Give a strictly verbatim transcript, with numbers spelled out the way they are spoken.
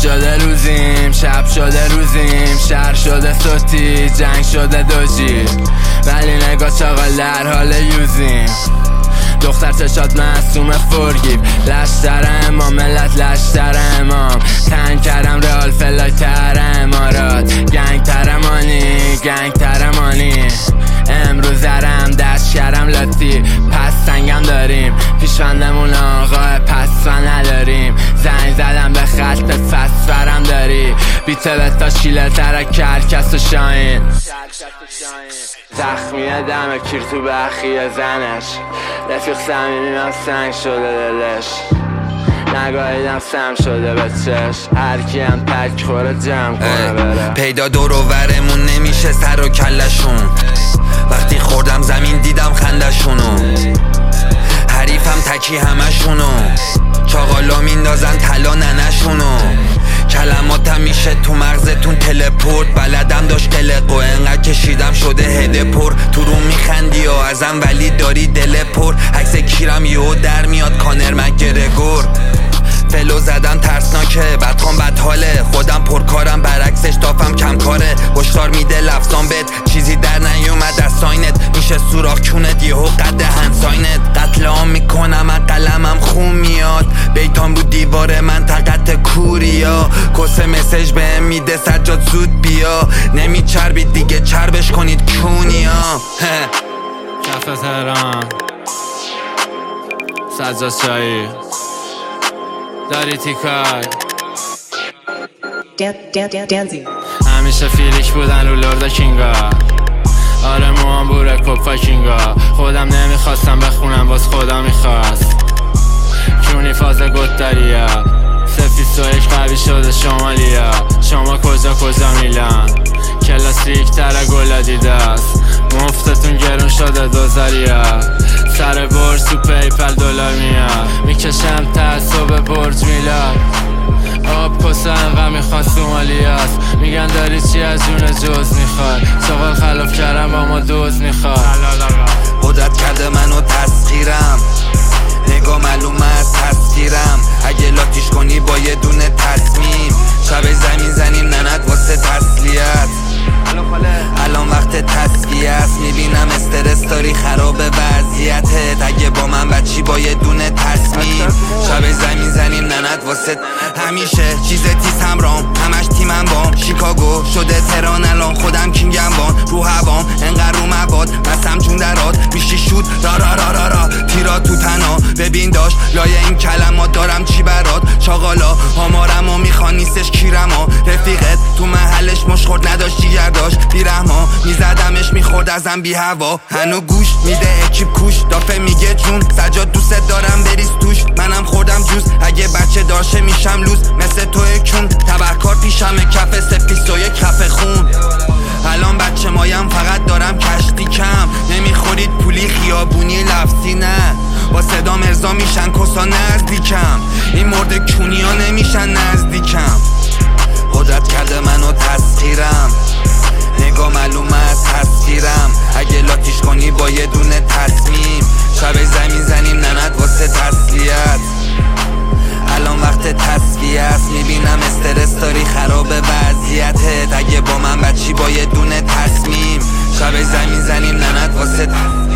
شده روزیم، شب شده روزیم، شهر شده صوتی، جنگ شده دوجی، ولی نگاه چاقال در حال یوزیم. دختر چشات معصوم فرگیب، لشتر امام ملت لشتر امام، تنگ کردم رئال فلای تر امارات، گنگ ترمانی گنگ ترمانی. امروز درم دست کردم لاتی، پس سنگم داریم، پیشوندمون آقا پس و نداریم. زنگ زدم به خط فسفرم داری، بیته به تا شیله ترک کرکس و شاین. زخمیه دم کیر تو بخی زنش، رفیق صمیمیم سنگ شده دلش، نگاهیدم سم شده به چشم، هرکی هم تک خوره جمع کنه بره. پیدا دور و ورمون نمیشه سر و کلشون، وقتی خوردم زمین دیدم خندشونو، حریفم تکی همشونو، چاقالا میندازن طلا ننشونو. کلماتم میشه تو مغزتون تلپورت، بلدم داشت قلق و انقدر کشیدم شده هده پر. تو رو میخندی و ازم ولی داری دل پر، عکس کیرم یهو در میاد کانر مکگرگور. فلو زدم ترسناکه، بدخوام بدحاله، خودم پرکارم برعکسش دافم کم کاره. هشدار میده لفظام بهت چیزی در نیومد از ساینت، میشه سوراخ کونت یهو قد همساینت. قتل عام میکنم از قلمم خون میاد، بیتام رو دیوار منطقت کوریا. کسه مسیج بهم میده سجاد زود بیا، نمیچربید دیگه چربش کنید کونیا. کف تهران سجاد چایی داری تیکای همیشه فیلیک بودن رو لرد کینگا، آره موام بوره کپا کینگا. خودم نمیخواستم بخونم باز خدا میخواست، کونی فاز گتریا، سفیست و یک قوی شده شمالیا. شما کجا کجا میلان، کلاسیک تر گلا دیده است، مفتتون گرون شده دوزاریا. سر برج تو پیپل دلار میاد، میکشم تعصب برج میلاد. آب کسه انقدر میخواد سومالیاست، میگن داری چی از جون جز میخواد، چاقال خلاف کردم با ما دوز میخواد. قدرت کرده منو تسخیرم، نگاه معلومه از تسخیرم. اگه لاتیش کنی با یه دونه تصمیم، شب زمین زنیم ننت واسه تسلیت. الان وقت تصفیه است، میبینم استرس داری خراب وضعیتت. اگه با من بچی با یه دونه تصمیم، شب زمین زنیم ننت واسه. همیشه چیز تیز همرام، همش تیمم بام، شیکاگو شده تهران الان خودم کینگم بان. رو هوام انقدر رو مواد بسم جون درات، میشی شود را را را را را تیرا تو تنا. ببین داشت لایه این کلمات دارم چی برات، چاقالا آمارمو میخوان نیستش کیرما. رفیقت تو محلش مشخورد نداشت جیگر داشت بیرحما، میزدمش میخورد ازم بی هوا. هنو گوش میده اکیب کوش، دافه میگه جون سجاد دوست دارم بریز توش. منم خوردم جوز اگه بچه داشه میشم لوز، مثل توی کون تبهکار پیشم کف سفیست و یک کف خون. الان بچه مایم فقط دارم کشتی کم، نمیخورید پولی خیابونی لفظی نه، با صدا مرزا میشن کسا نزدیکم، این مرد کونی ها نمیشن نزدیکم. قدرت کرده منو تسخیرم، نگاه معلومه از تصویرم. اگه لاتیش کنی با یه دونه تصمیم، شب زمین زنیم ننت واسه تسلیت. الان وقت تصفیه است، میبینم استرس داری خراب وضعیتت. اگه با من بچی با یه دونه تصمیم، شب زمین زنیم ننت واسه